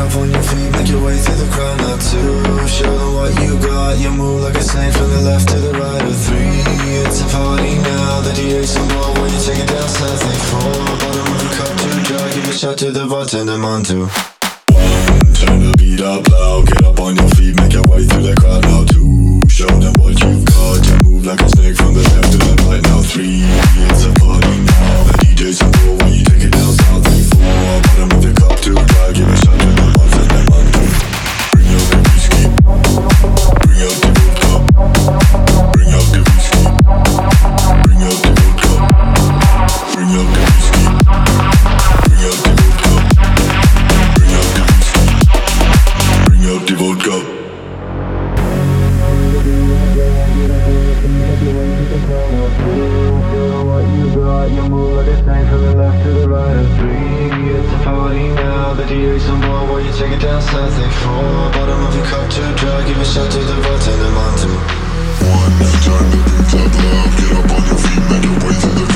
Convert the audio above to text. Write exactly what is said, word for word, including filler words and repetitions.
up on your feet, make your way through the crowd now two. Show them what you got, you move like a snake from the left to the right of three. It's a party now, the D J's on board when you take it down south like four. Bottom of the cup too dry, give a shot to the bartender, man too. One, turn the beat up loud, get up on your feet, make your way through the crowd now two. Show them what you've got, you move like a snake from the left to the right now three. It's a party now, the D J's on board when you take it down south like four. Bottom of the cup too dry, give a shot to the bartender, man too. Bring out the whiskey, bring out the vodka, bring out the whiskey, bring out the vodka, bring out the whiskey, bring out the vodka, bring out the whiskey, bring out the vodka. You move like a snake from the left to the right of three. It's a party now, the D J's on board while you take it down south like four. Bottom of your cup too dry, give a shot to the bartender, man too. One, turn the beat up loud, get up on your feet, make your way through the